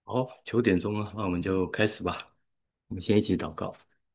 好，9点钟了，那我们就开始吧。我们先一起祷告。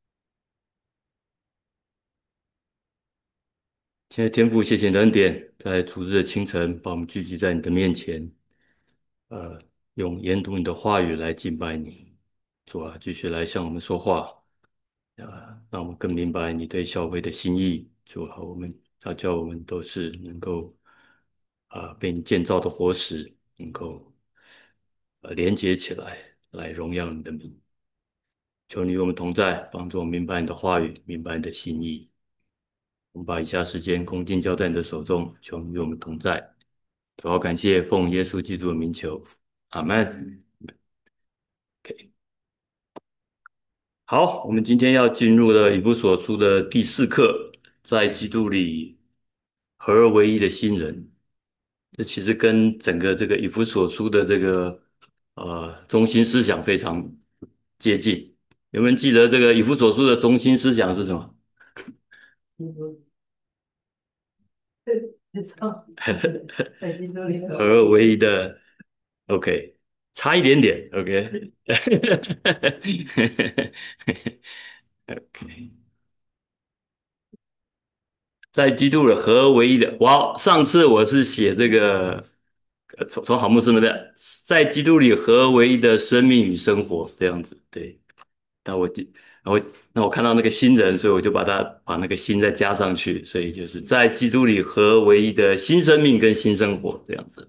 现在天父，谢谢你的恩典，在主日的清晨，把我们聚集在你的面前，呃，用研读你的话语来敬拜你。主啊，继续来向我们说话，让我们更明白你对教会的心意。主啊，叫我们都是能够被你建造的活石，能够连接起来，来荣耀你的名。求你与我们同在，帮助我们明白你的话语，明白你的心意。我们把以下时间恭敬交在你的手中，求你与我们同在。祷告感谢，奉耶稣基督的名求，阿门。OK，好，我们今天要进入了以弗所书的第4课，在基督里合而为一的新人。这其实跟整个这个以弗所书的这个中心思想非常接近。有没有人记得这个以弗所书的中心思想是什么？合而为一的，OK，差一点点，OK，OK，在基督的合而为一的。哇，上次我是写这个，从好牧师那边，在基督里合而为一的生命与生活这样子，对。但我记，然后那我看到那个新人，所以我就把那个新再加上去，所以就是在基督里合而为一的新生命跟新生活这样子。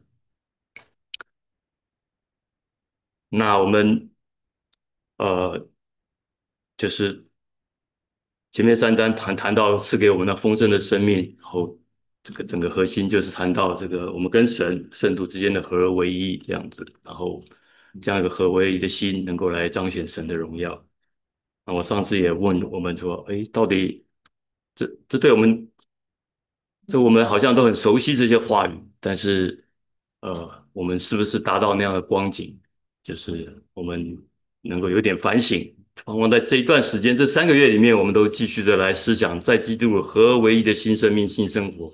那我们呃，就是前面3章谈到赐给我们的丰盛的生命，然后这个整个核心就是谈到这个我们跟神圣徒之间的合而为一这样子，然后这样一个合而为一的心能够来彰显神的荣耀。那我上次也问我们说，诶，到底这对我们好像都很熟悉这些话语，但是我们是不是达到那样的光景？就是我们能够有点反省，盼望在这一段时间，这3个月里面，我们都继续的来思想，在基督合而为一的新生命、新生活。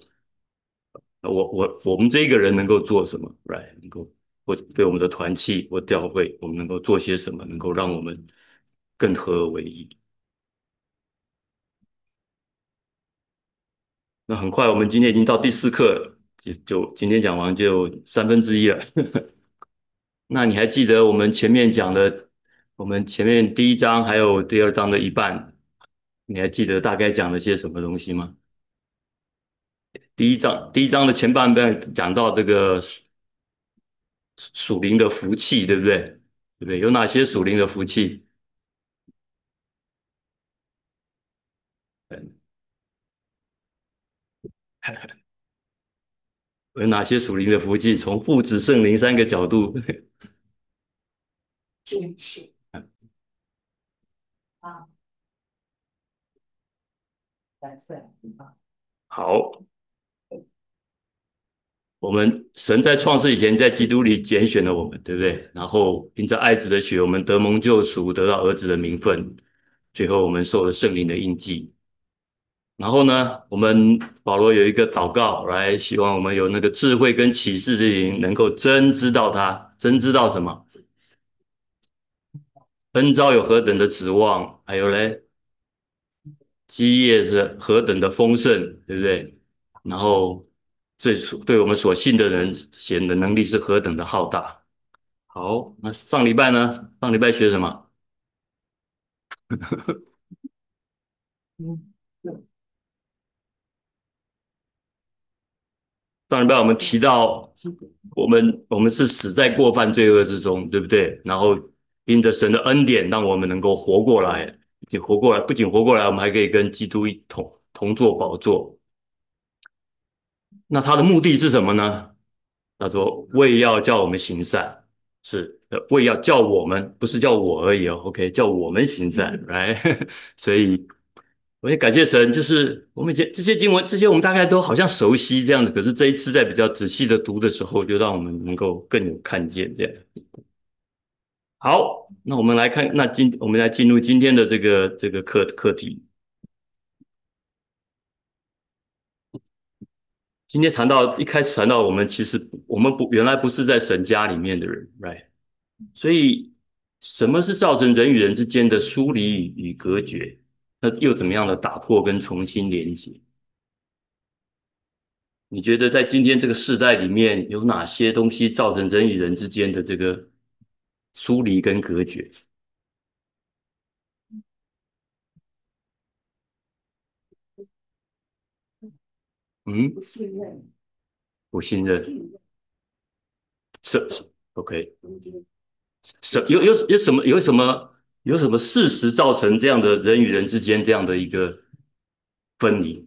我们这一个人能够做什么？Right，能够或对我们的团契或教会，我们能够做些什么，能够让我们更合而为一？那很快，我们今天已经到第4课了，就今天讲完就1/3了。那你还记得我们前面第1章还有第2章的一半，你还记得大概讲了些什么东西吗？第一章的前半段讲到这个属灵的福气，对不对？对不对？有哪些属灵的福气？有哪些属灵的福气？从父子圣灵3个角度。好，我们神在创世以前，在基督里拣选了我们，对不对？然后因着爱子的血，我们得蒙救赎，得到儿子的名分，最后我们受了圣灵的印记。然后呢，我们保罗有一个祷告，来希望我们有那个智慧跟启示的灵，能够真知道他，真知道什么？恩招有何等的指望，还有嘞，基业是何等的丰盛，对不对？然后对我们所信的人显的能力是何等的浩大。好，那上礼拜呢？上礼拜学什么？上礼拜我们提到，我们是死在过犯罪恶之中，对不对？然后因着神的恩典，让我们能够活过来，不仅活过来，我们还可以跟基督一同坐宝座。那他的目的是什么呢？他说为要叫我们行善，是为要叫我们，不是叫我而已哦，OK，叫我们行善，来，所以我也感谢神，就是我们以前这些经文，这些我们大概都好像熟悉这样子，可是这一次在比较仔细的读的时候，就让我们能够更有看见这样。好，那我们来看，我们来进入今天的这个课题。今天一开始谈到我们其实我们原来不是在神家里面的人，right？ 所以，什么是造成人与人之间的疏离与隔绝？那又怎么样的打破跟重新连接？你觉得在今天这个时代里面，有哪些东西造成人与人之间的这个疏离跟隔绝？嗯，不信任，是 OK，有什么事实造成这样的人与人之间这样的一个分离？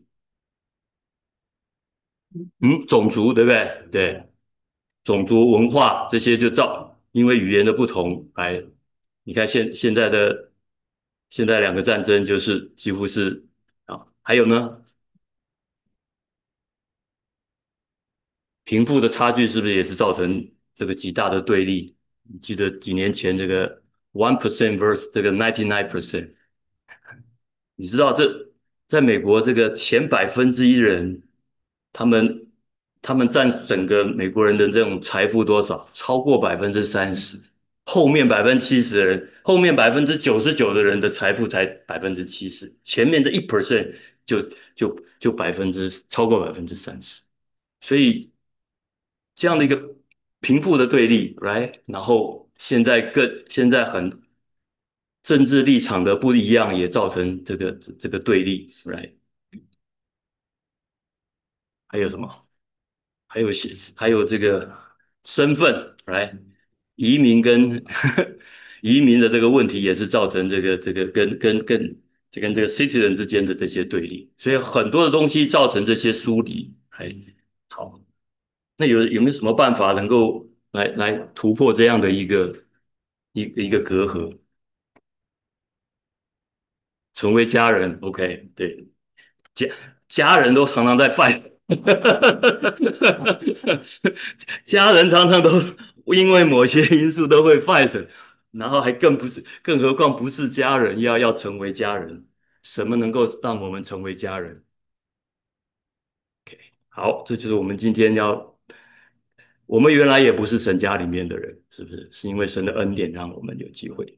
嗯，种族对不对？对，种族文化这些因为语言的不同，你看现在两个战争就是几乎是还有呢，贫富的差距是不是也是造成这个极大的对立？你记得几年前这个 1% versus 这个 99%，你知道在美国这个前1%人，他们他们占整个美国人的这种财富多少？超过30%。后面70%的人，后面99%的人的财富才70%，前面的1%就超过30%，所以这样的一个贫富的对立，right？然后现在政治立场的不一样，也造成这个对立，right？还有什么？还有这个身份，right？移民跟移民的这个问题也是造成这个跟这个 citizen 之间的这些对立，所以很多的东西造成这些疏离。好，那有没有什么办法能够来突破这样的一个隔阂，成为家人？OK，对，家家人都常常在犯，家人常常都因为某些因素都会 fight，然后还更不是，更何况不是家人，要成为家人，什么能够让我们成为家人？OK，好，这就是我们今天我们原来也不是神家里面的人，是不是？是因为神的恩典让我们有机会。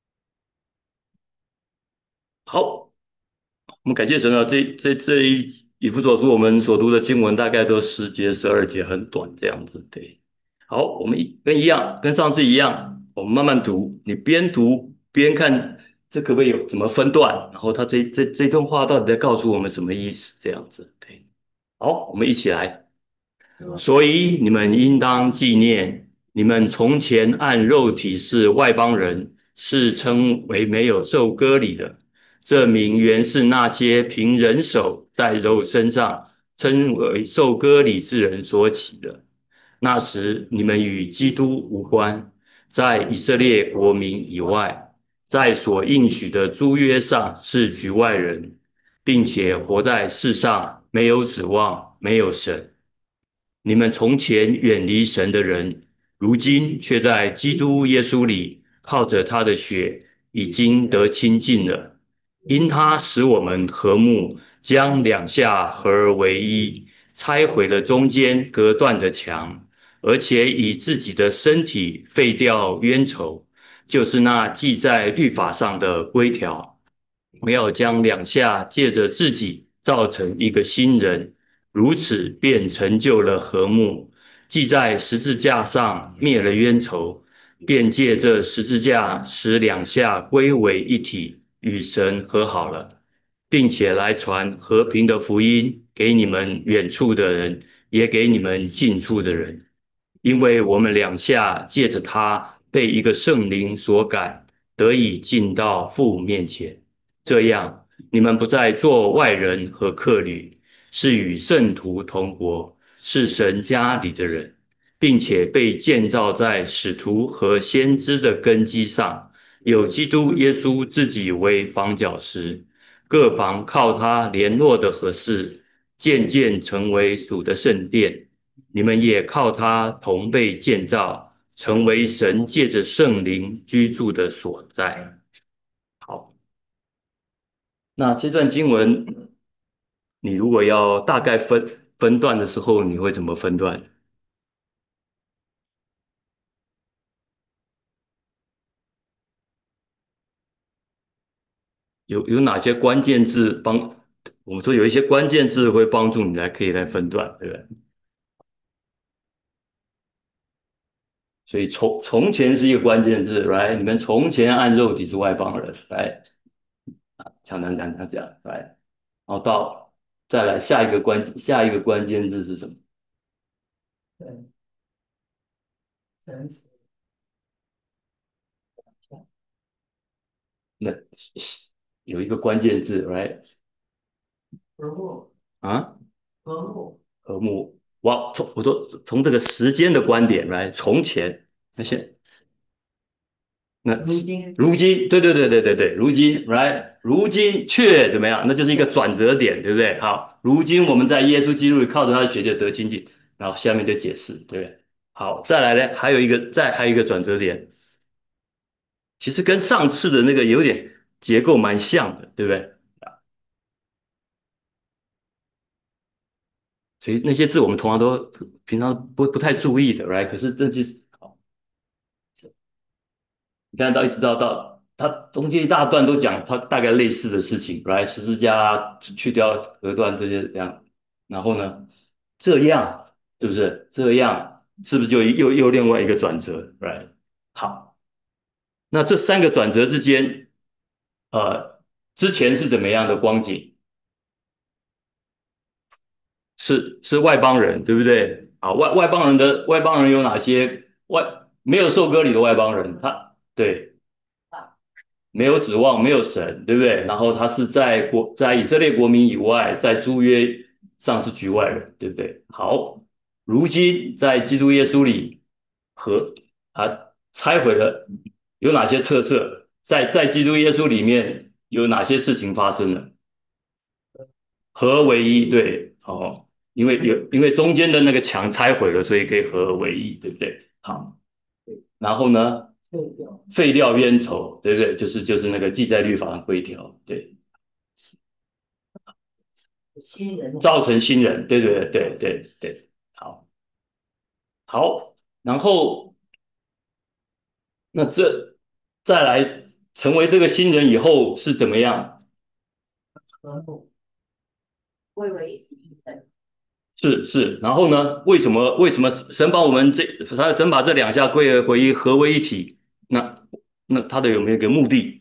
好，我们感谢神啊，这一幅所书，我们所读的经文大概都10节、12节，很短这样子。对，好，我们跟上次一样，我们慢慢读，你边读边看，这可不可以有怎么分段？然后他这段话到底在告诉我们什么意思？这样子，对，好，我们一起来。所以你们应当纪念，你们从前按肉体是外邦人，是称为没有受割礼的。这名原是那些凭人手在肉身上称为受割礼之人所起的。那时你们与基督无关，在以色列国民以外，在所应许的诸约上是局外人，并且活在世上没有指望，没有神。你们从前远离神的人，如今却在基督耶稣里靠着他的血已经得清净了。因他使我们和睦，将两下合而为一，拆毁了中间隔断的墙，而且以自己的身体废掉冤仇，就是那记在律法上的规条，不要将两下借着自己造成一个新人，如此便成就了和睦。既在十字架上灭了冤仇，便借这十字架使两下归为一体，与神和好了，并且来传和平的福音给你们远处的人，也给你们近处的人。因为我们两下借着他被一个圣灵所感，得以进到父面前。这样，你们不再做外人和客旅，是与圣徒同国，是神家里的人，并且被建造在使徒和先知的根基上，有基督耶稣自己为房角石，各房靠他联络的合适，渐渐成为主的圣殿。你们也靠他同被建造，成为神借着圣灵居住的所在。好，那这段经文，你如果要大概分段的时候，你会怎么分段？ 有哪些关键字我们说有一些关键字会帮助你可以来分段，对不对？所以从前是一个关键字，right？你们从前按肉体是外邦人，right？强调讲，right？然后再来下一个关键字是什么？对，那有一个关键字，right？和睦啊，和睦。我说从这个时间的观点来，从前那些那如今，对，如今，right？如今却怎么样？那就是一个转折点，对不对？好，如今我们在耶稣基督里靠着他的血就得清净，然后下面的解释，对不对？好，再来呢，还有一个转折点，其实跟上次的那个有点结构蛮像的，对不对？所以那些字我们通常都平常不太注意的，right？可是这就是你看到一直到它中间一大段都讲它大概类似的事情，right？十字架去掉隔断这些这样，然后呢，这样是不是这样？是不是就又另外一个转折，right？好，那这三个转折之间，之前是怎么样的光景？是外邦人，对不对？啊，外邦人有哪些？没有受割礼的外邦人，对没有指望，没有神，对不对？然后他是在以色列国民以外，在诸约上是局外人，对不对？好，如今在基督耶稣里和拆毁了有哪些特色？在基督耶稣里面有哪些事情发生了？合而为一，对，哦，因为中间的那个墙拆毁了，所以可以合而为一，对不对？好，然后呢，废掉冤仇，对不对？就是那个记在律法上规条，对，造成新人，对，好，然后那再来成为这个新人以后是怎么样？是，然后呢？为什么神把这两下归而为一，合为一体？那他的有没有一个目的？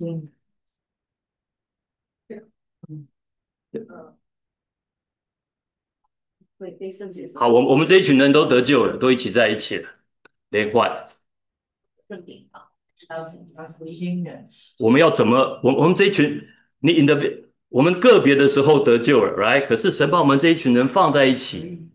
好，我们这一群人都得救了，都一起在一起了，连贯。我们要怎么？我们这一群，我们个别的时候得救了，right？可是神把我们这一群人放在一起，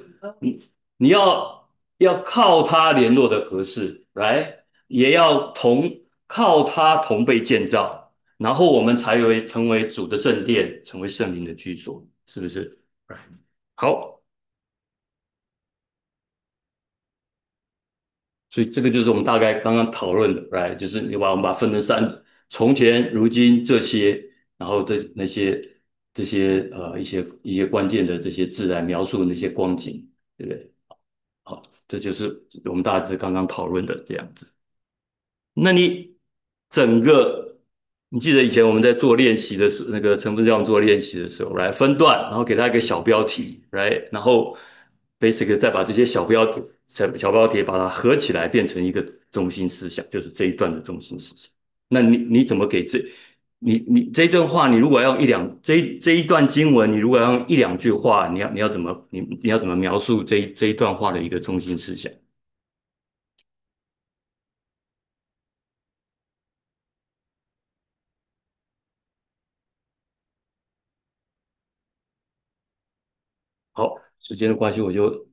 你要靠他联络的合适，right？也要靠他同被建造，然后我们才会成为主的圣殿，成为圣灵的居所，是不是？好，所以这个就是我们大概刚刚讨论的，right？就是我们把它分成三，从前、如今这些，然后那些这些一些关键的这些字来描述那些光景，对不对？好，这就是我们大致刚刚讨论的这样子。那整个，你记得以前我们在做练习的时候，那个陈副教我们做练习的时候，来分段，然后给他一个小标题，来，然后 basic 再把这些小标题把它合起来，变成一个中心思想，就是这一段的中心思想。那你怎么给你这一段话，你如果要用这一段经文，你如果要用一两句话，你要怎么描述这一段话的一个中心思想？好，时间的关系，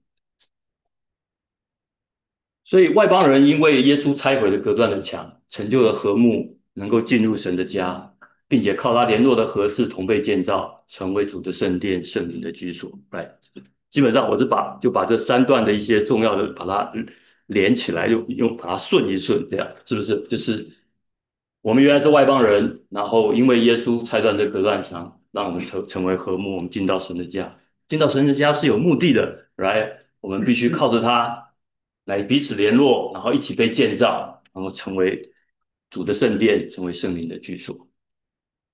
所以外邦人因为耶稣拆毁了隔断的墙，成就了和睦，能够进入神的家，并且靠他联络的合适同被建造，成为主的圣殿、圣灵的居所。来，基本上我就把这三段的一些重要的把它连起来，用把它顺一顺，这样是不是？就是我们原来是外邦人，然后因为耶稣拆断这隔断墙，让我们成为和睦，我们进到神的家。进到神的家是有目的的，来，我们必须靠着他来彼此联络，然后一起被建造，然后成为主的圣殿，成为圣灵的居所。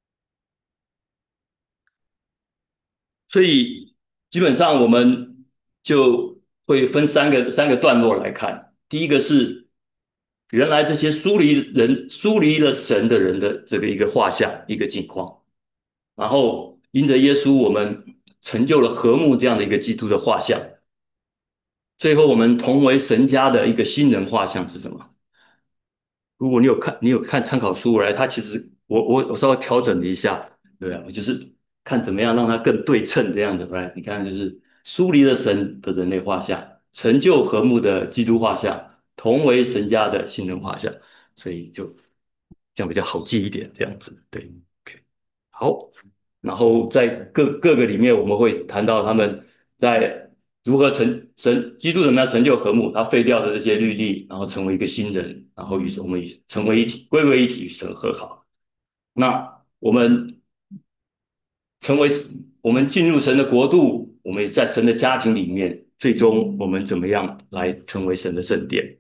所以基本上我们就会分三个段落来看。第一个是原来这些疏离了神的人的这个一个画像，一个景况，然后因着耶稣，我们成就了和睦这样的一个基督的画像。最后，我们同为神家的一个新人画像是什么？如果你有看参考书来，它其实我稍微调整了一下，对啊，我就是看怎么样让它更对称这样子，来，你看就是疏离了神的人类画像，成就和睦的基督画像，同为神家的新人画像，所以就这样比较好记一点，这样子，对，OK，好，然后在各个里面，我们会谈到他们在如何基督怎么样成就和睦，他废掉的这些律例，然后成为一个新人，然后我们成为一体，归为一体，与神和好。那我们成为我们进入神的国度，我们也在神的家庭里面，最终我们怎么样来成为神的圣殿？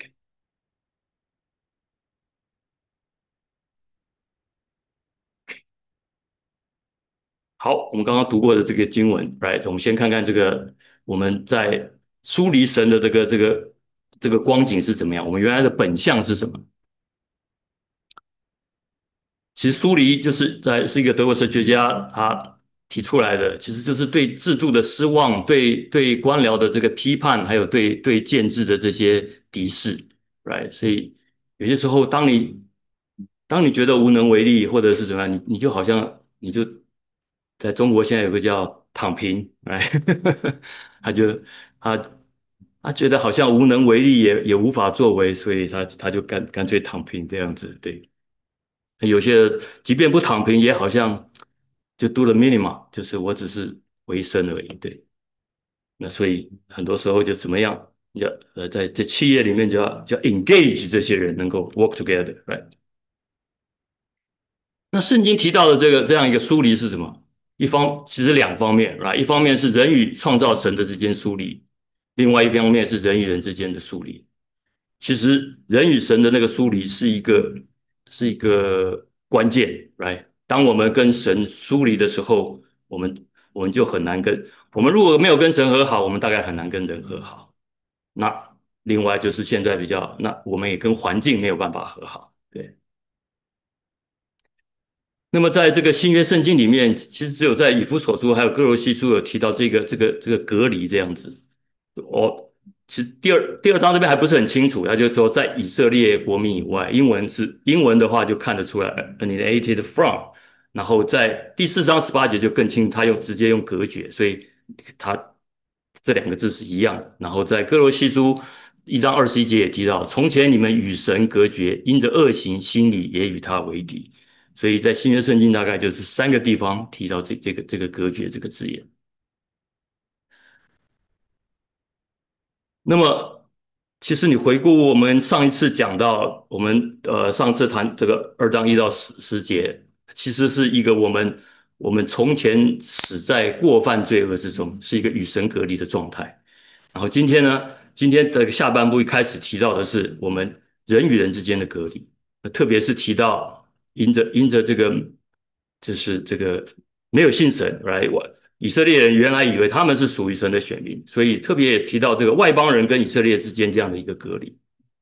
好，我们刚刚读过的这个经文，right？我们先看看这个我们在疏离神的这个光景是怎么样，我们原来的本相是什么？其实疏离是一个德国神学家他提出来的，其实就是对制度的失望，对官僚的这个批判，还有对建制的这些敌视，right？所以有些时候，当你觉得无能为力，或者是怎么样，你就好像你就在中国现在有个叫躺平，来，他就他他觉得好像无能为力也无法作为，所以他就干脆躺平这样子，对。有些即便不躺平，也好像就 do the minimum，就是我只是维生而已，对。那所以很多时候就怎么样，在这企业里面就要 engage 这些人能够 work together，right？那圣经提到的这样一个疏离是什么？其实两方面，right？一方面是人与创造神的之间疏离，另外一方面是人与人之间的疏离。其实人与神的那个疏离是一个关键，right？当我们跟神疏离的时候，我们就很难我们如果没有跟神和好，我们大概很难跟人和好。那另外就是现在那我们也跟环境没有办法和好，对。那么在这个新约圣经里面，其实只有在以弗所书还有哥罗西书有提到这个隔离这样子。我其实第二章这边还不是很清楚，他就说在以色列国民以外，英文的话就看得出来 alienated from，然后在第四章18节就更清楚，他直接用隔绝，所以他这两个字是一样的。然后在哥罗西书1章21节也提到，从前你们与神隔绝，因着恶行，心里也与他为敌。所以在新约圣经大概就是三个地方提到这个隔绝这个字眼。那么，其实你回顾我们上一次讲到，我们上次谈这个2章1到10节，其实是一个我们从前死在过犯罪恶之中，是一个与神隔离的状态。然后今天呢，今天的下半部一开始提到的是我们人与人之间的隔离，特别是提到因着这个就是这个没有信神，right？以色列人原来以为他们是属于神的选民，所以特别也提到这个外邦人跟以色列之间这样的一个隔离。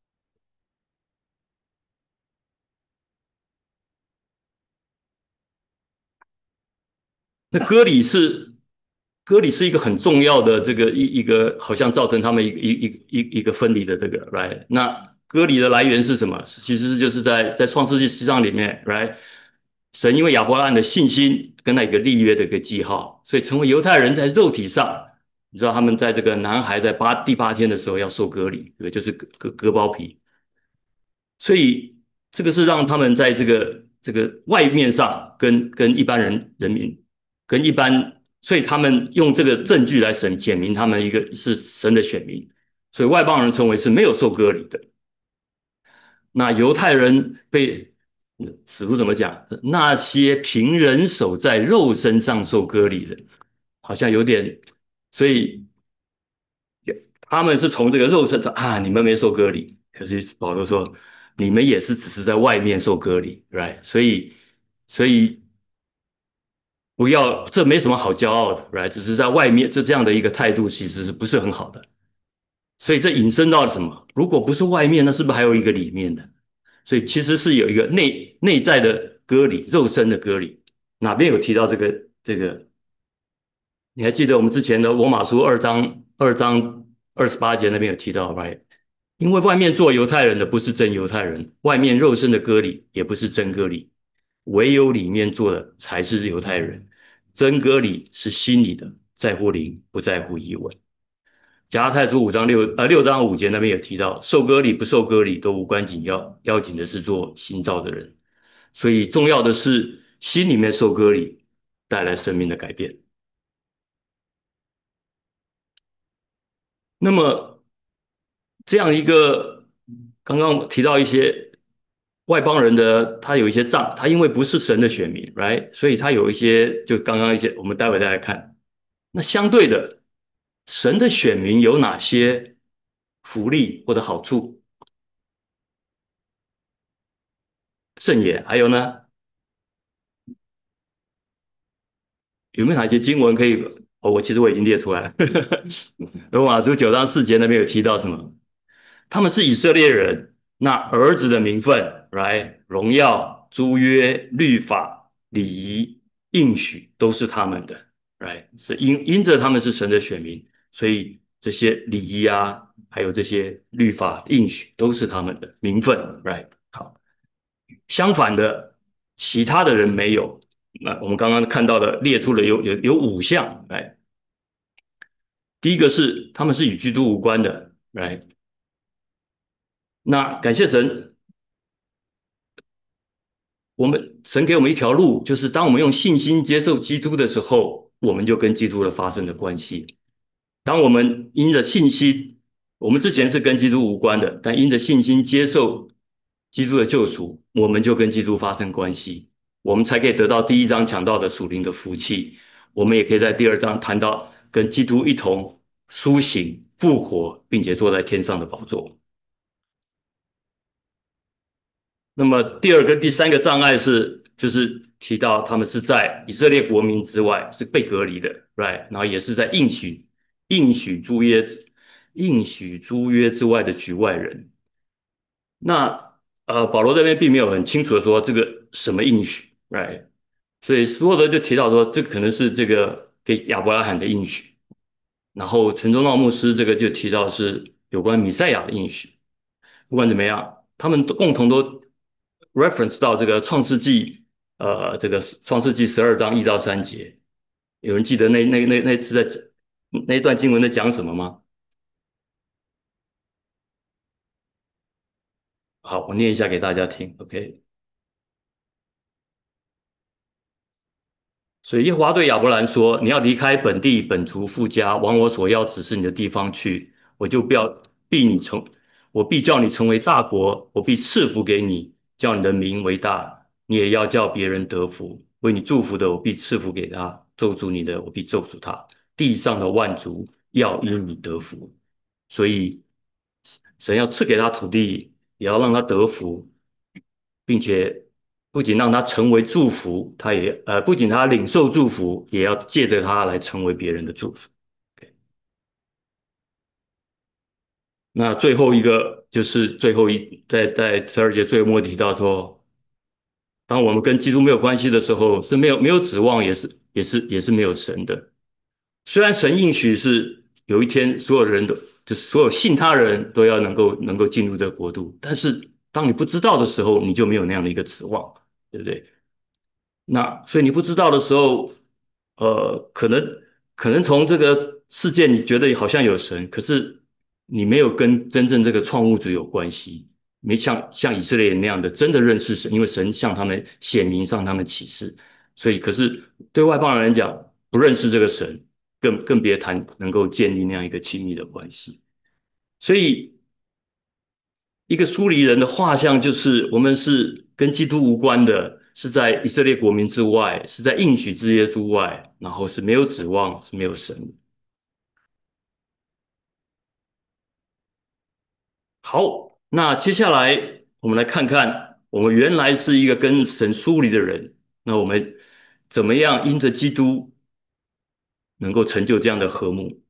那割礼是一个很重要的一个，好像造成他们一个分离的这个，right？那割礼的来源是什么？其实就是在创世纪7章里面，right？神因为亚伯拉罕的信心跟那一个立约的一个记号，所以成为犹太人在肉体上，你知道他们在这个男孩在第八天的时候要受割礼，对，就是割包皮，所以这个是让他们在这个外面上跟一般人民跟一般，所以他们用这个证据来显明他们一个是神的选民，所以外邦人称为是没有受割礼的。那犹太人被使徒怎么讲？那些凭人手在肉身上受割礼的，好像有点，所以他们是从这个肉身上啊，你们没受割礼，可是保罗说你们也是只是在外面受割礼，right？所以不要，这没什么好骄傲的，right？只是在外面这样的一个态度，其实是不是很好的？所以这引申到了什么？如果不是外面，那是不是还有一个里面的？所以其实是有一个内在的割礼，肉身的割礼。哪边有提到这个？你还记得我们之前的罗马书2章28节那边有提到，right？因为外面做犹太人的不是真犹太人，外面肉身的割礼也不是真割礼，唯有里面做的才是犹太人。真割礼是心里的，在乎灵，不在乎仪文。加拉太书6章5节那边有提到，受割礼不受割礼都无关紧要，要紧的是做新造的人。所以重要的是心里面受割礼带来生命的改变。那么这样一个刚刚提到一些外邦人的，他有一些障，他因为不是神的选民，right？所以他有一些就刚刚一些，我们待会再来看。那相对的，神的选民有哪些福利或者好处？圣言，还有呢？有没有哪些经文可以？哦，其实我已经列出来了。罗马书9章4节那边有提到什么？他们是以色列人，那儿子的名分，right？荣耀、租约、律法、礼仪、应许都是他们的，right？是因着他们是神的选民，所以这些礼仪啊，还有这些律法、应许都是他们的名分，right？好，相反的，其他的人没有。那我们刚刚看到的列出了有5项，来，第一个是他们是与基督无关的，来，那感谢神，神给我们一条路，就是当我们用信心接受基督的时候，我们就跟基督的发生了关系。当我们因着信心，我们之前是跟基督无关的，但因着信心接受基督的救赎，我们就跟基督发生关系，我们才可以得到第一章讲到的属灵的福气。我们也可以在第二章谈到跟基督一同苏醒、复活，并且坐在天上的宝座。那么第二个、第三个障碍是，就是提到他们是在以色列国民之外，是被隔离的，right？然后也是在应许租约、应许租约之外的局外人。那保罗这边并没有很清楚的说这个什么应许，right？所以所有的就提到说，这可能是这个给亚伯拉罕的应许。然后陈忠道牧师这个就提到是有关弥赛亚的应许。不管怎么样，他们都共同都 reference 到这个这个创世纪12章1到3节。有人记得那次那一段经文在讲什么吗？好，我念一下给大家听，OK。所以耶和华对亚伯兰说：“你要离开本地本族父家，往我所要指示你的地方去。我就不要必你成，我必叫你成为大国，我必赐福给你，叫你的名为大。你也要叫别人得福。为你祝福的，我必赐福给他；咒诅你的，我必咒诅他。地上的万族要因你得福。所以神要赐给他土地，也要让他得福，并且不仅让他成为祝福，他也不仅他领受祝福，也要借着他来成为别人的祝福。那最后一个就是在12节最后末提到说，当我们跟基督没有关系的时候，是没有指望，也是没有神的。虽然神应许是有一天所有人都就是所有信他人都要能够进入这个国度，但是当你不知道的时候，你就没有那样的一个指望，对不对？那所以你不知道的时候，可能从这个世界你觉得好像有神，可是你没有跟真正这个创物主有关系，没像以色列人那样的真的认识神，因为神向他们显明，向他们启示，所以可是对外邦人来讲，不认识这个神，更别谈能够建立那样一个亲密的关系。所以一个疏离人的画像，就是我们是跟基督无关的，是在以色列国民之外，是在应许之约之外，然后是没有指望，是没有神的。好，那接下来我们来看看，我们原来是一个跟神疏离的人，那我们怎么样因着基督能够成就这样的和睦。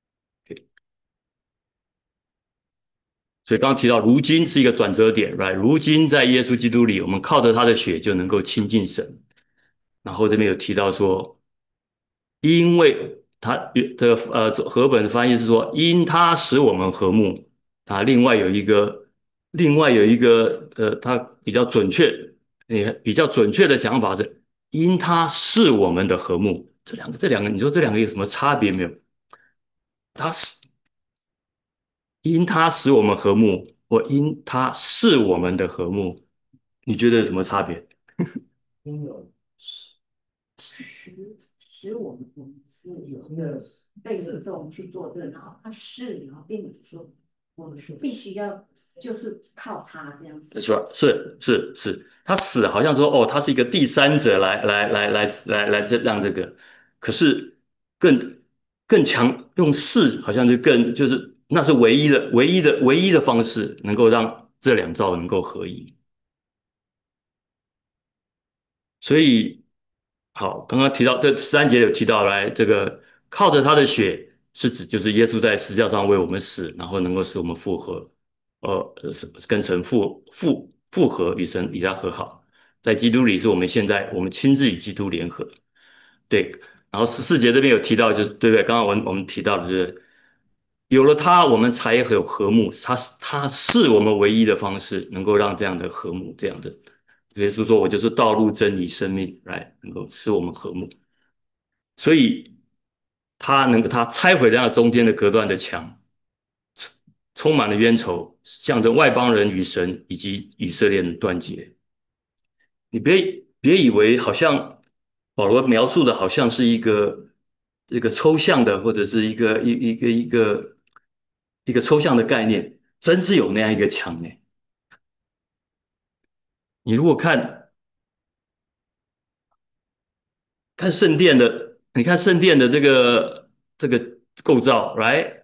所以刚刚提到，如今是一个转折点，right？如今在耶稣基督里，我们靠着他的血就能够亲近神。然后这边有提到说，因为他的和本的翻译是说，因他使我们和睦。啊，另外有一个他比较准确的讲法是，因他是我们的和睦。这两个，你说这两个有什么差别没有？他是因他使我们和睦，或因他是我们的和睦，你觉得有什么差别？ 拥有使我们是有一个被动去做这个，然后他是，然后并不是说我们必须要就是靠他这样子。 是，他死好像说哦，他是一个第三者来让这个，可是更更强用是，好像就是那是唯一的方式，能够让这两造能够合一。所以好，刚刚提到这13节有提到来，这个靠着他的血是指就是耶稣在十字架上为我们死，然后能够使我们复活，跟神复合与神与他和好，在基督里是我们亲自与基督联合，对。然后14节这边有提到，就是对不对？刚刚我们提到的就是有了他，我们才有和睦，他是我们唯一的方式，能够让这样的和睦这样的。耶稣说："我就是道路、真理、生命，来能够使我们和睦。"所以他拆毁了那中间的隔断的墙，充满了冤仇，象征外邦人与神以及以色列人断绝。你别以为好像保罗描述的好像是一个抽象的，或者是一个抽象的概念，真是有那样一个墙呢。你如果看圣殿的，你看圣殿的这个构造，right？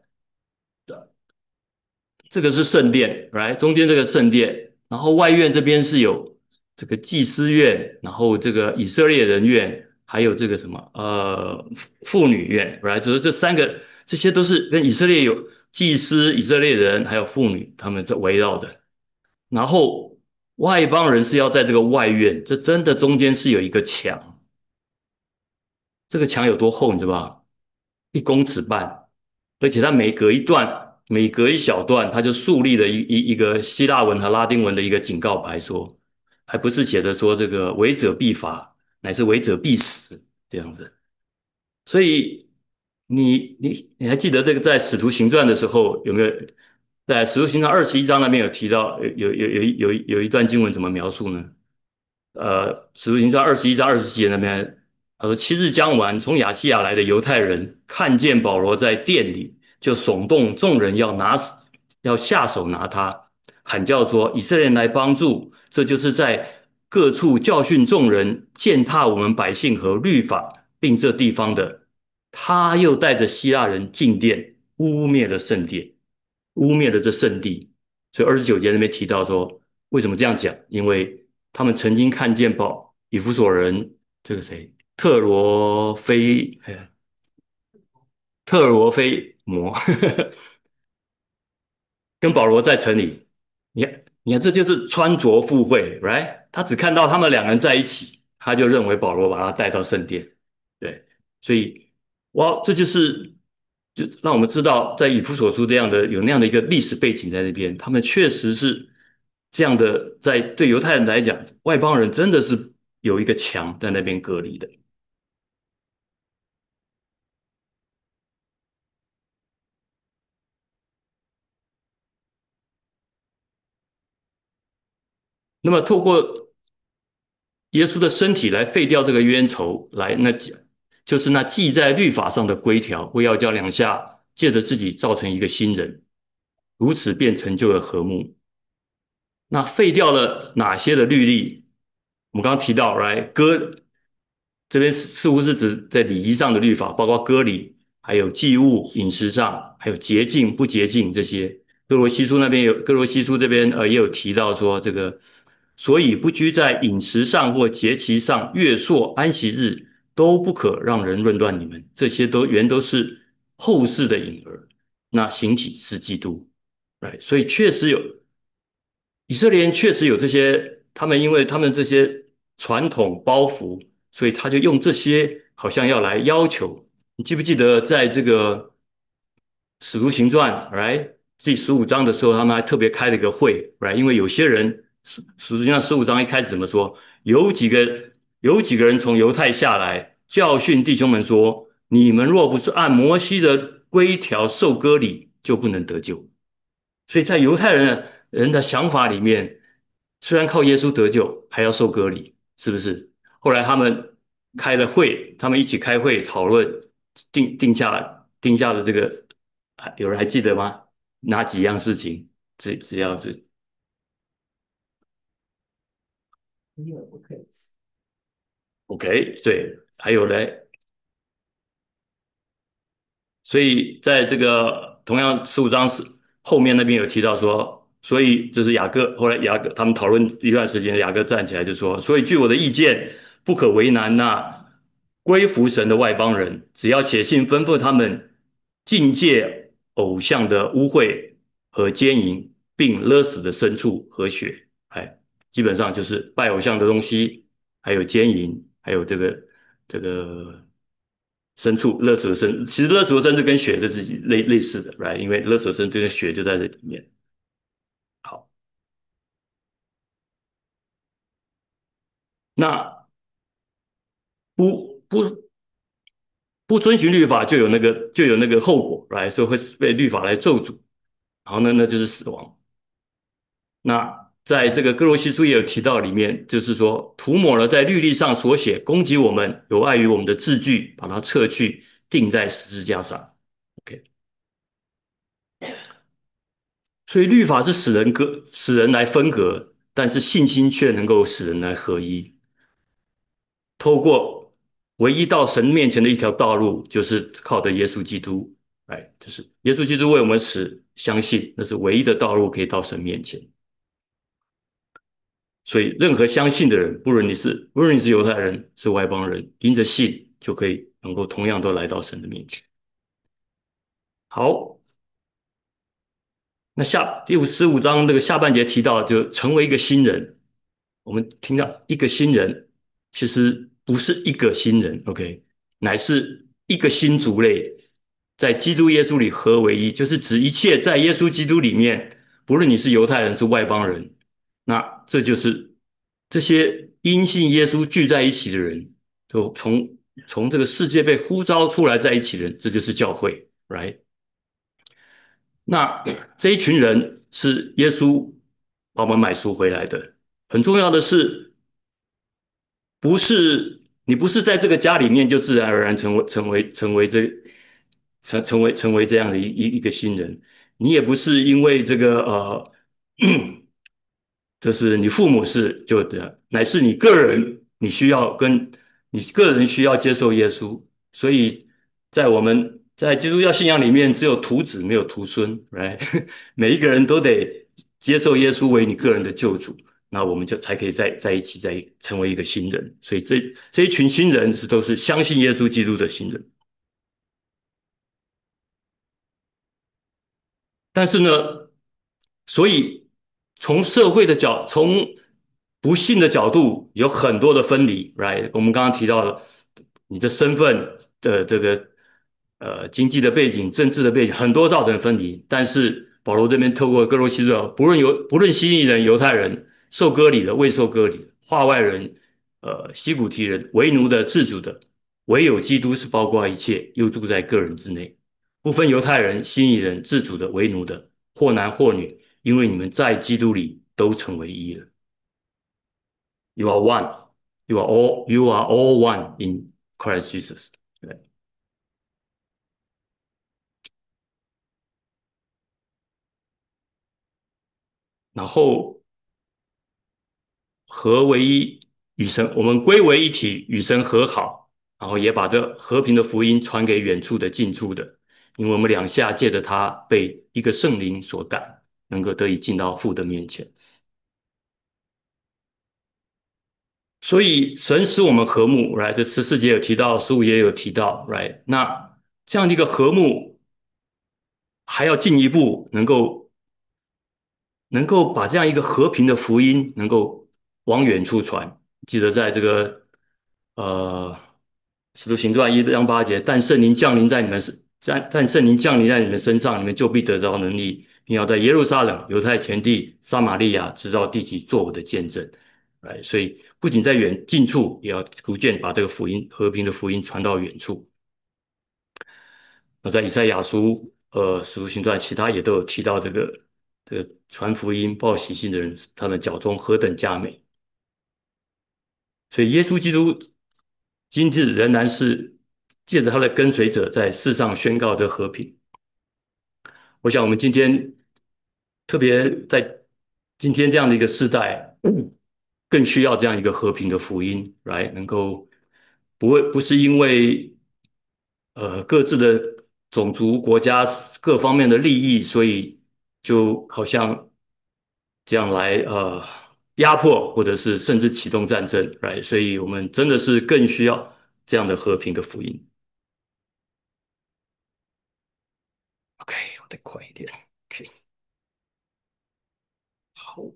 这个是圣殿，right？中间这个圣殿，然后外院这边是有这个祭司院，然后这个以色列人院，还有这个什么妇女院，right？只是这三个，这些都是跟以色列有祭司、以色列人还有妇女他们在围绕的。然后外邦人是要在这个外院，这真的中间是有一个墙，这个墙有多厚，你知道吧？1公尺半，而且它每隔一小段，它就树立了一个希腊文和拉丁文的一个警告牌说，还不是写的说这个违者必罚，乃是违者必死这样子。所以你还记得这个在使徒行传的时候有没有？在使徒行传21章那边有提到，有一段经文怎么描述呢？使徒行传21章27节那边，他说7日将完，从亚细亚来的犹太人看见保罗在店里，就耸动众人要下手拿他，喊叫说："以色列人来帮助！"这就是在各处教训众人，践踏我们百姓和律法，并这地方的。他又带着希腊人进殿，污蔑了圣殿，污蔑了这圣地。所以29节那边提到说，为什么这样讲？因为他们曾经看见以弗所人这个谁特罗菲摩跟保罗在城里，你看这就是穿着附会，right？他只看到他们两人在一起，他就认为保罗把他带到圣殿，对。所以哇，就让我们知道，在以弗所书有那样的一个历史背景在那边，他们确实是这样的，对犹太人来讲，外邦人真的是有一个墙在那边隔离的。那么透过耶稣的身体来废掉这个冤仇，就是那记在律法上的规条，不要叫两下借着自己造成一个新人，如此便成就了和睦。那废掉了哪些的律例？我们刚刚提到，来这边似乎是指在礼仪上的律法，包括割礼，还有祭物、饮食上，还有洁净不洁净这些。哥罗西书这边也有提到说，所以不拘在饮食上或节期上、月朔、安息日， 都不可让人论断你们，这些原都是后世的影儿。那形体是基督，对，所以确实有以色列人确实有这些，他们因为他们这些传统包袱，所以他就用这些好像要来要求。你记不记得在这个使徒行传，right 第15章的时候，他们还特别开了一个会，right？因为有些人使徒行传15章一开始怎么说？有几个人从犹太下来教训弟兄们说：你们若不是按摩西的规条受割礼，就不能得救。所以在犹太人的想法里面，虽然靠耶稣得救，还要受割礼，是不是？后来他们开了会，他们一起开会讨论，定下了这个，有人还记得吗？哪几样事情？只要是 OK，对，还有嘞，所以在这个同样15章后面那边有提到说，所以就是雅各，后来雅各他们讨论一段时间，雅各站起来就说，所以据我的意见，不可为难那归服神的外邦人，只要写信吩咐他们禁戒偶像的污秽和奸淫，并勒死的牲畜和血，哎，基本上就是拜偶像的东西，还有奸淫，还有这个牲畜勒索牲，其实勒索牲是跟血是自己类似的，right？因为勒索牲这个血就在这里面。好，那不不遵循律法就有那个后果，right？所以会被律法来咒诅，然后呢，那就是死亡。那在这个哥罗西书也有提到里面，就是说涂抹了在律例上所写攻击我们有碍于我们的字句，把它撤去，钉在十字架上。OK，所以律法是使人来分隔，但是信心却能够使人来合一。透过唯一到神面前的一条道路，就是靠着耶稣基督。哎，就是耶稣基督为我们使相信，那是唯一的道路可以到神面前。所以，任何相信的人，不论你是犹太人是外邦人，因着信就可以能够同样都来到神的面前。好，那第15章这个下半节提到，就成为一个新人。我们听到一个新人，其实不是一个新人，OK，乃是一个新族类，在基督耶稣里合为一，就是指一切在耶稣基督里面，不论你是犹太人是外邦人，那这就是这些因信耶稣聚在一起的人，就从这个世界被呼召出来在一起的人，这就是教会，right？那这一群人是耶稣把我们买赎回来的。很重要的是，你不是在这个家里面就自然而然成为这样的一个新人，你也不是因为这个就是你父母是就的，乃是你个人需要接受耶稣，所以在我们在基督教信仰里面，只有徒子没有徒孙，right？每一个人都得接受耶稣为你个人的救主，那我们就才可以在一起，再成为一个新人。所以这一群新人都是相信耶稣基督的新人。但是呢，所以从不幸的角度有很多的分离，right？我们刚刚提到了你的身份的这个经济的背景、政治的背景，很多造成分离。但是保罗这边透过哥罗西书，不论希利人、犹太人、受割礼的、未受割礼的、化外人、西古提人、为奴的、自主的，唯有基督是包括一切，又住在个人之内。不分犹太人、希利人、自主的、为奴的，或男或女，因为你们在基督里都成为一了。You are one. You are all one in Christ Jesus. 对，然后合为一，与神我们归为一体，与神和好，然后也把这和平的福音传给远处的、近处的，因为我们两下借着他被一个圣灵所感，能够得以进到父的面前。 所以神使我们和睦，right？这14节有提到，15节有提到，right？那这样的一个和睦，还要进一步能够把这样一个和平的福音能够往远处传。记得在这个使徒行传1章8节，但圣灵降临在你们身上，你们就必得到能力，并要在耶路撒冷、犹太全地、撒玛利亚，直到地极，做我的见证。所以不仅在近处，也要逐渐把这个和平的福音传到远处。那在以赛亚书、使徒行传，其他也都有提到这个传福音、报喜信的人，他们脚中何等佳美。所以耶稣基督今日仍然是借着他的跟随者在世上宣告的和平。我想我们今天特别在今天这样的一个时代，更需要这样一个和平的福音，来能够不是因为各自的种族、国家各方面的利益，所以就好像这样来压迫，或者是甚至启动战争，来，所以我们真的是更需要这样的和平的福音。OK，我再快一点。OK，好。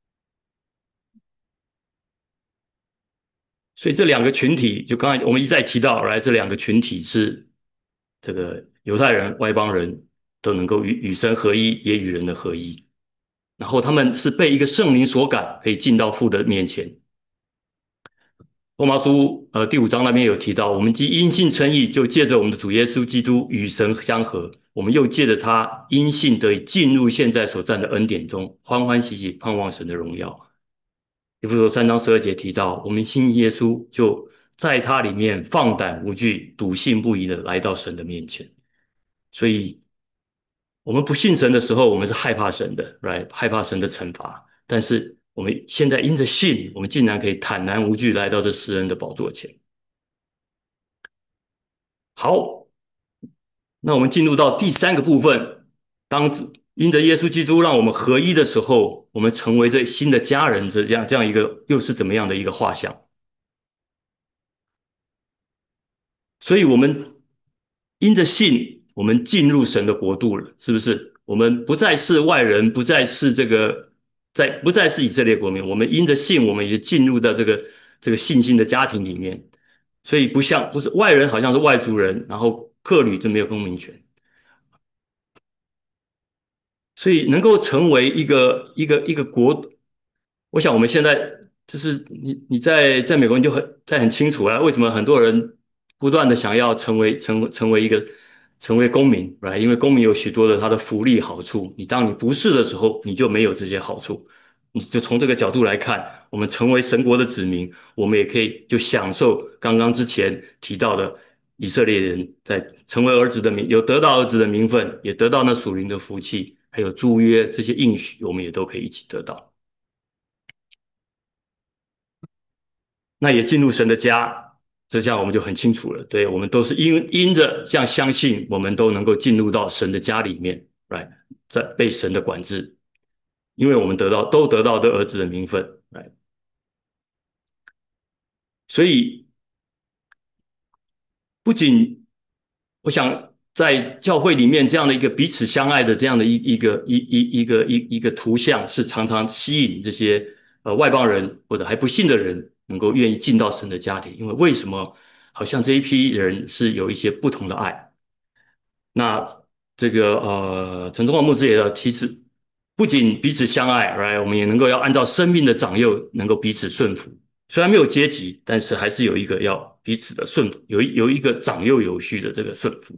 所以这两个群体，就刚才我们一再提到，来这两个群体是这个犹太人、外邦人都能够与神合一，也与人的合一。然后他们是被一个圣灵所感，可以进到父的面前。罗马书第5章那边有提到，我们既因信称义，就借着我们的主耶稣基督与神相合，我们又借着他因信得以进入现在所占的恩典中，欢欢喜喜盼望神的荣耀。以弗所3章12节提到，我们信耶稣，就在他里面放胆无惧、笃信不疑的来到神的面前。所以，我们不信神的时候，我们是害怕神的，right？害怕神的惩罚。但是我们现在因着信，我们竟然可以坦然无惧来到这施恩的宝座前。好，那我们进入到第3个部分，当因着耶稣基督让我们合一的时候，我们成为这新的家人，这样一个又是怎么样的一个画像？所以我们因着信，我们进入神的国度了，是不是？我们不再是外人，不再是不再是以色列国民。我们因着信，我们也进入到这个信心的家庭里面。所以不是外人，好像是外族人，然后客旅就没有公民权。所以能够成为一个国，我想我们现在就是你在美国你就很清楚啊，为什么很多人不断的想要成为公民，right？因为公民有许多的他的福利好处，当你不是的时候，你就没有这些好处。你就从这个角度来看，我们成为神国的子民，我们也可以就享受刚刚之前提到的以色列人在成为儿子的有得到儿子的名分，也得到那属灵的福气，还有租约这些应许，我们也都可以一起得到。那也进入神的家，这样我们就很清楚了。对，我们都是因着这样相信，我们都能够进入到神的家里面，来，在被神的管制，因为我们都得到的儿子的名分，来，所以不仅我想在教会里面这样的一个彼此相爱的这样的一个图像，是常常吸引这些外邦人或者还不信的人能够愿意进到神的家庭，因为什么？好像这一批人是有一些不同的爱。那这个陈忠华牧师也要提示，不仅彼此相爱，right？我们也能够要按照生命的长幼，能够彼此顺服。虽然没有阶级，但是还是有一个要彼此的顺服，有一个长幼有序的这个顺服。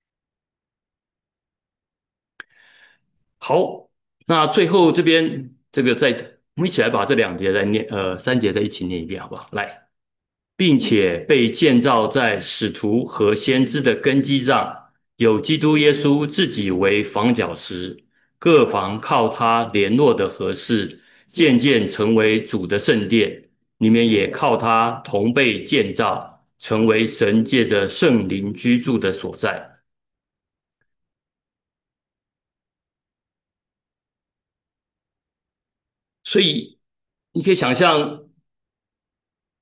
好，那最后这边这个我们一起来把这2节再念，3节再一起念一遍，好不好？来，并且被建造在使徒和先知的根基上，有基督耶稣自己为房角石，各房靠他联络的合适，渐渐成为主的圣殿。你们也靠他同被建造，成为神借着圣灵居住的所在。所以你可以想象，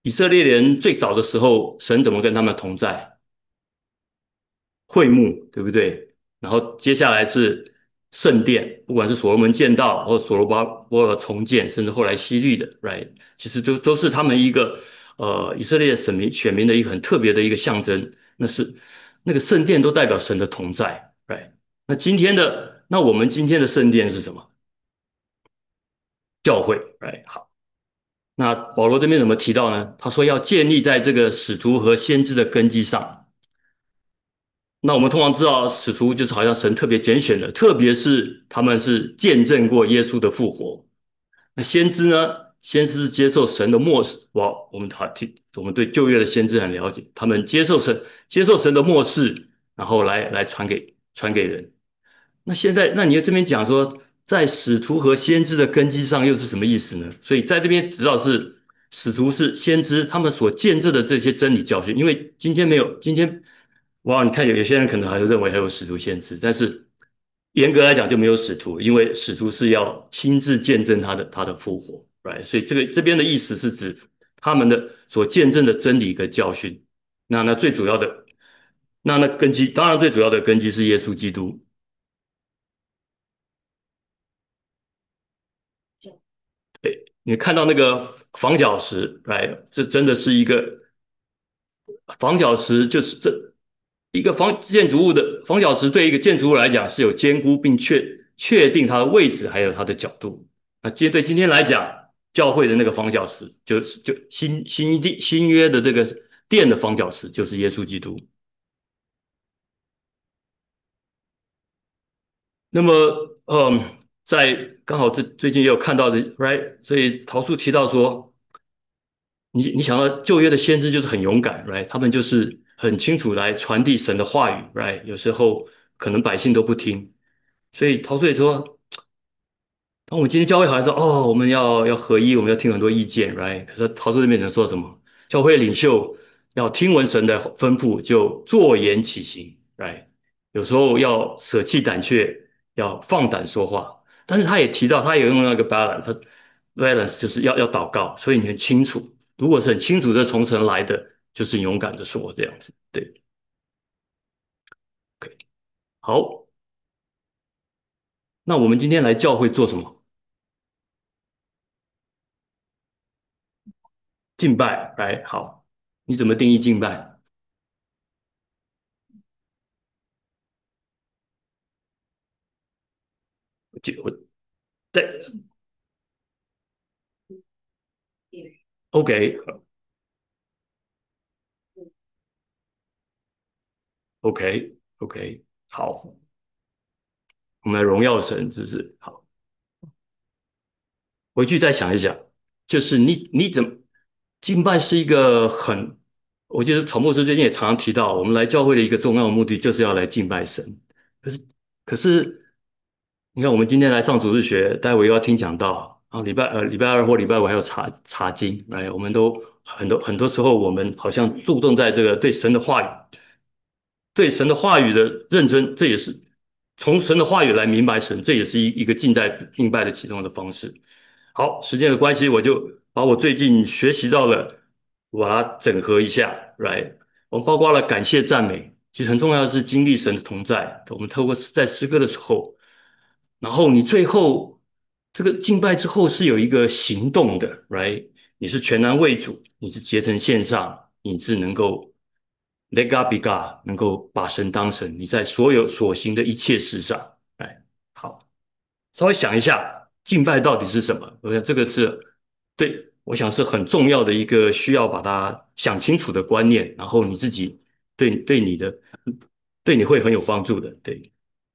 以色列人最早的时候，神怎么跟他们同在？会幕，对不对？然后接下来是圣殿，不管是所罗门建造，或所罗巴伯尔重建，甚至后来西律的，right？其实都是他们一个以色列选民的一个很特别的一个象征。那个圣殿都代表神的同在，right？那我们今天的圣殿是什么？教会，right？好，那保罗这边怎么提到呢？他说要建立在这个使徒和先知的根基上。那我们通常知道，使徒就是好像神特别拣选的，特别是他们是见证过耶稣的复活。那先知呢？先知是接受神的默示。哇，我们对旧约的先知很了解，他们接受神的默示，然后来传给人。那现在，那你这边讲说，在使徒和先知的根基上又是什么意思呢？所以在这边知道是使徒是先知他们所见证的这些真理教训，因为今天哇，你看有些人可能还是认为还有使徒先知，但是严格来讲就没有使徒，因为使徒是要亲自见证他的复活，right？所以这边的意思是指他们的所见证的真理和教训。那最主要的，那根基，当然最主要的根基是耶稣基督。你看到那个房角石，来，这真的是一个房角石，就是一个建筑物的房角石，对一个建筑物来讲是有坚固并确定它的位置，还有它的角度。那对今天来讲，教会的那个房角石，就新约的这个殿的房角石，就是耶稣基督。那么，在刚好最近也有看到的，right？所以陶叔提到说，你想到旧约的先知就是很勇敢，right？他们就是很清楚来传递神的话语，right？有时候可能百姓都不听，所以陶醉说，当我们今天教会好像说，哦，我们要合一，我们要听很多意见，right？可是陶醉这边人说什么？教会领袖要听闻神的吩咐，就坐言起行，right？有时候要舍弃胆怯，要放胆说话。但是他也提到，他也用那个 balance，他 balance 就是要祷告，所以你很清楚。如果是很清楚这从神来的，就是勇敢的说这样子。对，OK，好，那我们今天来教会做什么？敬拜，来，好，你怎么定义敬拜？我对，OK，OK，OK，好，我们来荣耀神，是不是？好，回去再想一想，就是你怎么敬拜是一个很，我觉得传牧师最近也常常提到，我们来教会的一个重要的目的就是要来敬拜神。可是可是，你看我们今天来上主日学，待会又要听讲道，然后礼拜二或礼拜五还有查经，来，我们都很多时候我们好像注重在这个对神的话语的认真，这也是从神的话语来明白神，这也是一个敬拜的其中的方式。好，时间的关系，我就把我最近学习到的，我把它整合一下，right？我们包括了感谢赞美，其实很重要的是经历神的同在。我们透过在诗歌的时候，然后你最后这个敬拜之后是有一个行动的，right？你是全然为主，你是竭诚献上，你是能够 let God be God，能够把神当神，你在所有所行的一切事上，哎，好。稍微想一下，敬拜到底是什么？我想这个是对，我想是很重要的一个需要把它想清楚的观念，然后你自己对你的对你会很有帮助的。对，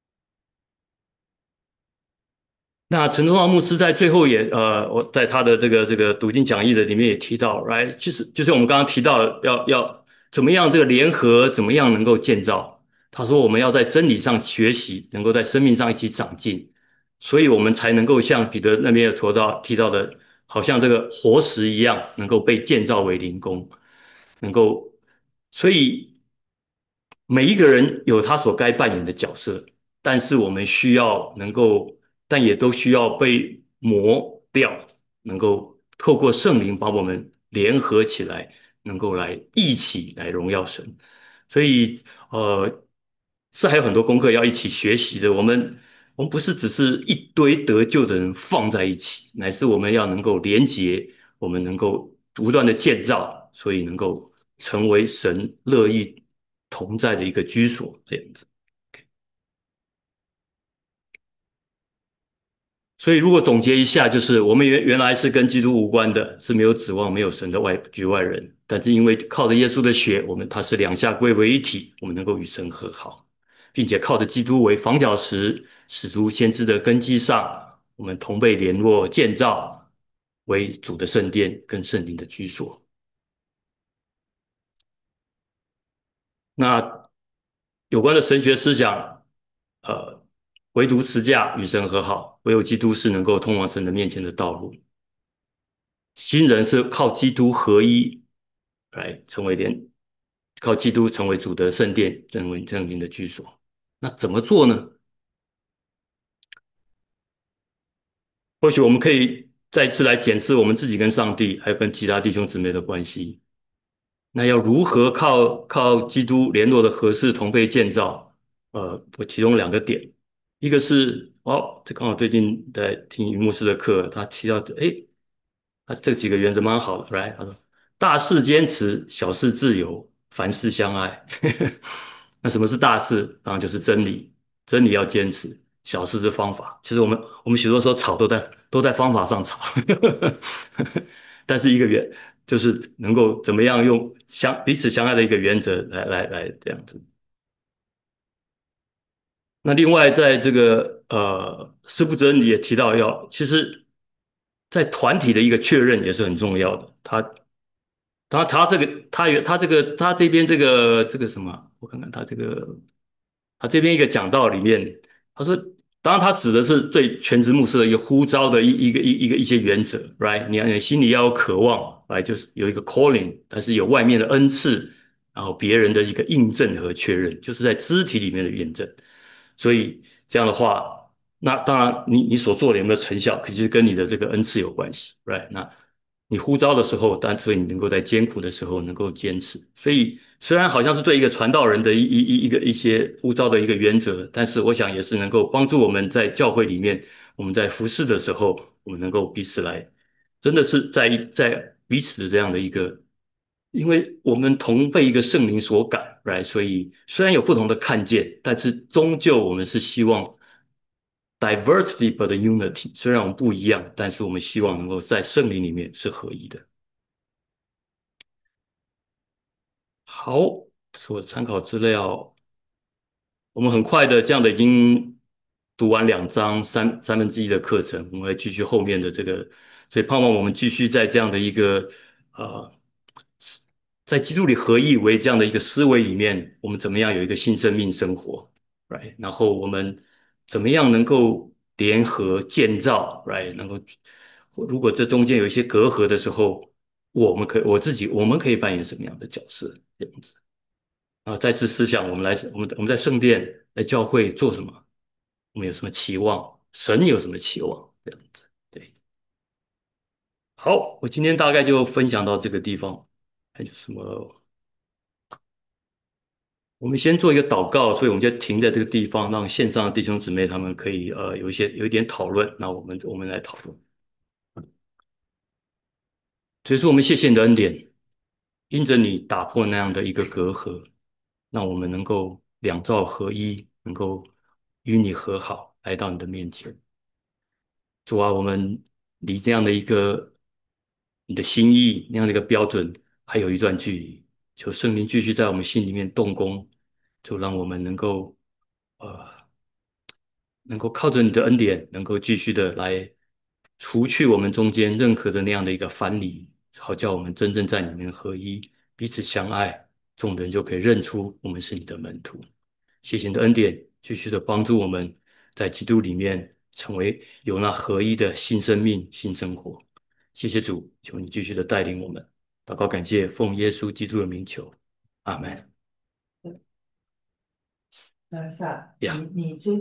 那陈忠浩牧师在最后也我在他的这个读经讲义的里面也提到，right？其实就是我们刚刚提到的要怎么样这个联合，怎么样能够建造。他说我们要在真理上学习，能够在生命上一起长进。所以我们才能够像彼得那边有提到的，好像这个活石一样，能够被建造为灵宫，能够，所以每一个人有他所该扮演的角色，但是我们需要能够，但也都需要被磨掉，能够透过圣灵把我们联合起来，能够来一起来荣耀神。所以是还有很多功课要一起学习的。我们不是只是一堆得救的人放在一起，乃是我们要能够连结，我们能够不断的建造，所以能够成为神乐意同在的一个居所，这样子。所以，如果总结一下，就是我们原来是跟基督无关的，是没有指望、没有神的局外人。但是因为靠着耶稣的血，他是两下归为一体，我们能够与神和好，并且靠着基督为房角石，使徒先知的根基上，我们同被联络建造为主的圣殿跟圣灵的居所。那有关的神学思想，唯独持架与神和好，唯有基督是能够通往神的面前的道路。新人是靠基督合一来成为靠基督成为主的圣殿，成为圣灵的居所。那怎么做呢？或许我们可以再次来检视我们自己跟上帝，还有跟其他弟兄姊妹的关系。那要如何靠基督联络的合适同被建造？我其中两个点，一个是这刚好最近在听于牧师的课，他提到这几个原则蛮好的，right？他说大事坚持，小事自由，凡事相爱。那什么是大事？当然就是真理，真理要坚持。小事是方法。其实我们许多时候吵都在方法上吵，但是一个就是能够怎么样用彼此相爱的一个原则来这样子。那另外在这个师父哲也提到其实，在团体的一个确认也是很重要的。他这边这个什么，我看看他这边一个讲道里面，他说，当然他指的是对全职牧师的一个呼召的一些原则，right？你心里要有渴望，right？就是有一个 calling，但是有外面的恩赐，然后别人的一个印证和确认，就是在肢体里面的验证。所以这样的话，那当然你所做的有没有成效，其实跟你的这个恩赐有关系，right？那你呼召的时候，所以你能够在艰苦的时候能够坚持。所以虽然好像是对一个传道人的一些呼召的一个原则，但是我想也是能够帮助我们在教会里面，我们在服侍的时候，我们能够彼此来，真的是在彼此的这样的一个，因为我们同被一个圣灵所感，right？所以虽然有不同的看见，但是终究我们是希望 diversity but unity。虽然我们不一样，但是我们希望能够在圣灵里面是合一的。好，这是我的参考资料。我们很快的这样的已经读完2章三分之一的课程，我们会继续后面的这个，所以盼望我们继续在这样的一个呃，在基督里合一为这样的一个思维里面，我们怎么样有一个新生命生活，right？然后我们怎么样能够联合建造，right？能够如果这中间有一些隔阂的时候，我们可以扮演什么样的角色？这样子。再次思想，我们在圣殿、在教会做什么？我们有什么期望？神有什么期望？这样子，对。好，我今天大概就分享到这个地方。还有什么？我们先做一个祷告，所以我们就停在这个地方，让线上的弟兄姊妹他们可以有一点讨论。那我们来讨论。所以说，我们谢谢你的恩典，因着你打破那样的一个隔阂，让我们能够两造合一，能够与你和好，来到你的面前。主啊，我们离这样的一个你的心意那样的一个标准还有一段距离，求圣灵继续在我们心里面动工，就让我们呃能够靠着你的恩典，能够继续的来除去我们中间任何的那样的一个藩篱，好叫我们真正在里面合一，彼此相爱，众人就可以认出我们是你的门徒。谢谢你的恩典，继续的帮助我们在基督里面成为有那合一的新生命、新生活。谢谢主，求你继续的带领我们。祷告感谢，奉耶稣基督的名求，阿门。 是啊， 呀。 你最